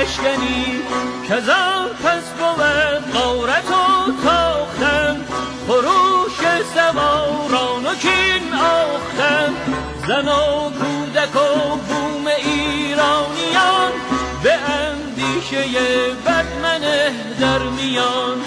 بشکنی که زان پس بود غارت و تاختن خروش سواران و کین آختن زن و کودک و بوم ایرانیان به اندیشه بد منه در میان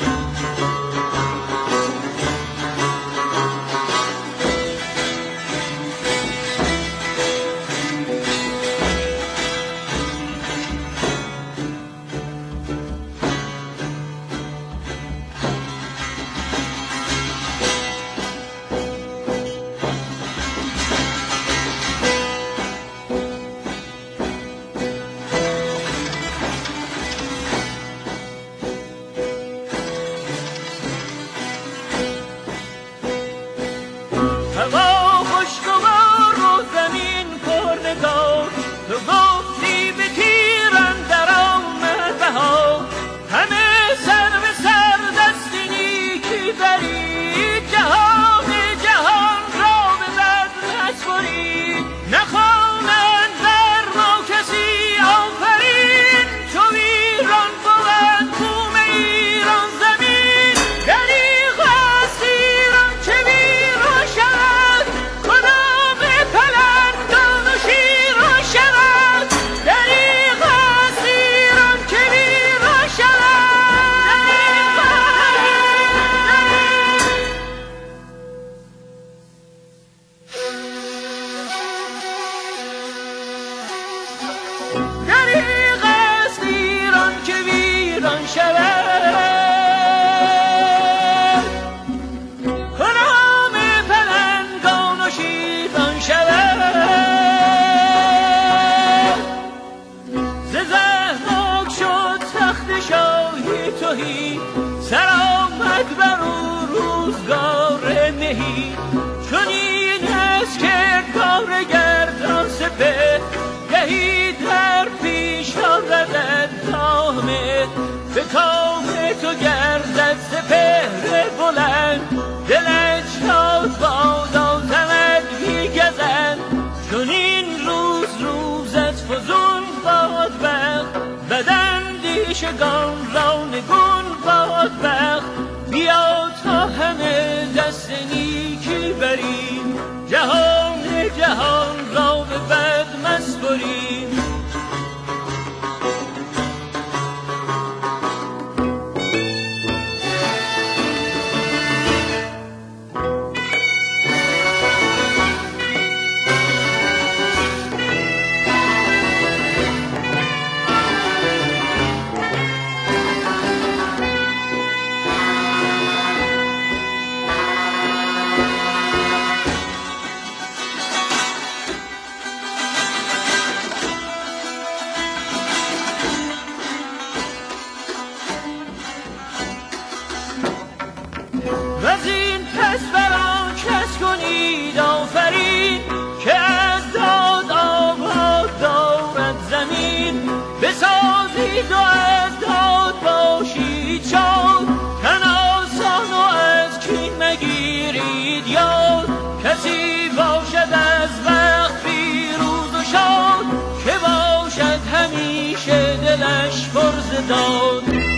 سرآمد بر او روزگار مهی چنین است که کار گردان سپه گهی در پیش آردد نامه به کام تو گردد سپهر بلند دلت شاد باد آزمد بیگزند چنین روز روزت فزون باد وقت بداندیشگان را نگون باد وقت بیا تا همه دست نیکی بریم جهان را به بد مسپریم وز این پس بران کس کنید آفرین که از داد آباد دارد زمین بسازید و از داد باشید شاد تن آسان و از کین مگیرید یاد کسی باشد از وقت پیروز و شاد که باشد همیشه دلش پر ز داد